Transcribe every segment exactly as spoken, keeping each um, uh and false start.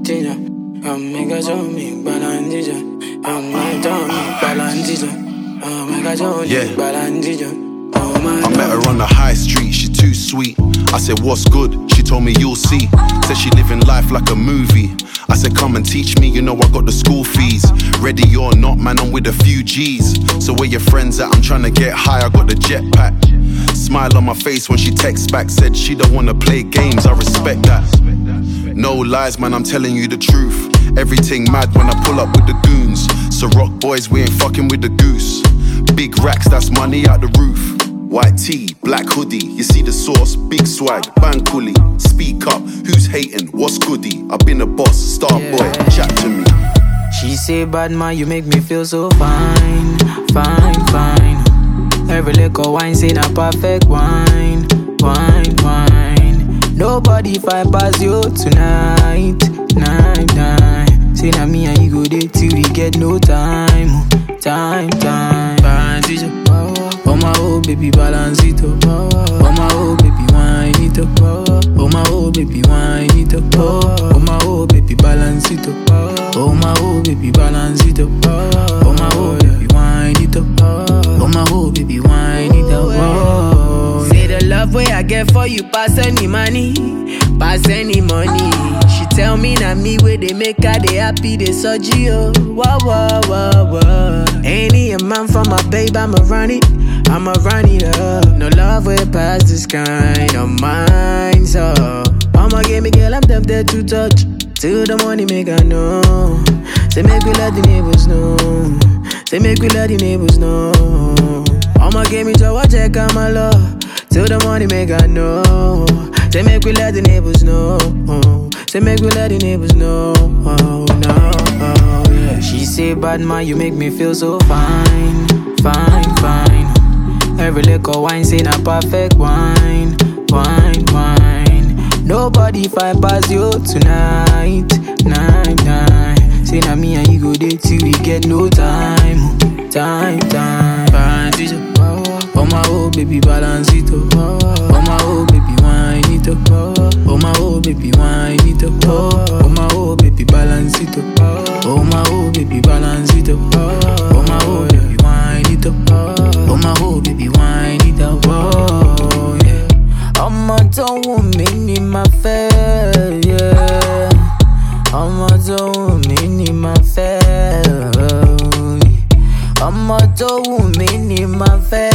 balantina. Um, make a show me balantina. Um, my tongue balantina. Um, make a show me balantina. I met her on the high street, she too sweet. I said, what's good? She told me, you'll see. Said she living life like a movie. I said, come and teach me, you know I got the school fees. Ready or not, man, I'm with a few G's. So where your friends at? I'm trying to get high, I got the jetpack. Smile on my face when she texts back. Said she don't wanna play games, I respect that. No lies, man, I'm telling you the truth. Everything mad when I pull up with the goons. So rock boys, we ain't fucking with the goose. Big racks, that's money out the roof. White tee, black hoodie, you see the sauce, big swag, bang coolie. Speak up, who's hating, what's goodie? I've been a boss, star yeah. boy, chat to me. She say, bad man, you make me feel so fine, fine, fine. Every liquor wine say na perfect wine, wine, wine. Nobody fight past you tonight, night, night. Say na me and you go there till we get no time, time, time. Balance oh my oh baby, balance it up. Oh my oh baby, wine it up. Oh my oh baby, wine it up. Oh my oh baby, balance it up. Oh my oh baby, balance it up. Oh my oh baby, wine it up. Oh my oh baby, wine it up. Oh, say the love way I get for you pass any money, pass any money. She tell me na me where they make her they happy they surgery oh. Wah wah wah wah. Any a man for my babe I'ma run it, I'ma run it up. No love way past this kind of mine so I'ma give me girl I'm tempted to touch till the money make I know. Say make we let the neighbors know. Say make we let the neighbors know. I'ma give me to watch check on my love till the money make I know. Say make we let the neighbors know. Say make we let the neighbors know. Oh, no, oh, yeah. She say, bad man, you make me feel so fine, fine, fine. Every liquor wine say na perfect wine, wine, wine. Nobody fight past you tonight, night, night. Say na me and you go there till we get no time, time, time. Balance it up. Oh my oh baby, balance it up. Oh my oh baby, wine it up. Oh my oh baby, wine it up. Oh my oh baby, balance it up. Oh my oh baby, balance it up. Oh my oh baby, wine it up. Oh my oh baby, wine it up. Oh yeah. I'm a don't woman in my face, yeah. I'm a don't woman in my face. I'm a don't woman in my face.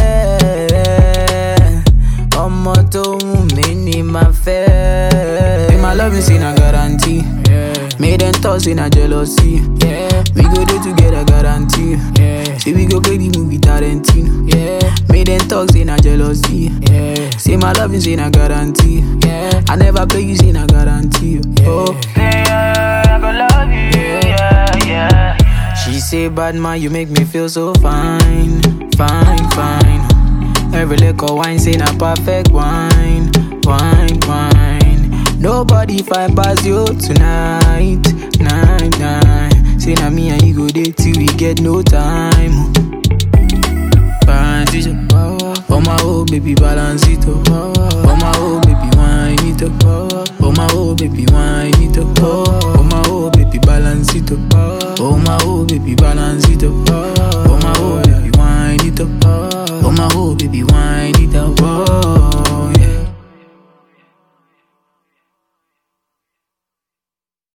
I'm a don't woman in my face. In my love is in a guarantee. Yeah. Made them toss in a jealousy. Yeah. We go there together guarantee. Yeah. Say we go play the movie Tarantino. Yeah. Made them talks in a jealousy. Yeah. Say my love is in a guarantee. Yeah. I never play you in a guarantee. Yeah. Oh. Yeah, I go love you. Yeah, yeah. She say, bad man, you make me feel so fine, fine, fine. Every liquor wine say na perfect wine, wine, wine. Nobody fight past you tonight, night, night. Say na me and you go there till we get no time. Balance it up. Oh my oh baby, balance it up. Oh my oh baby, wine it up. Oh my oh baby, wine it up.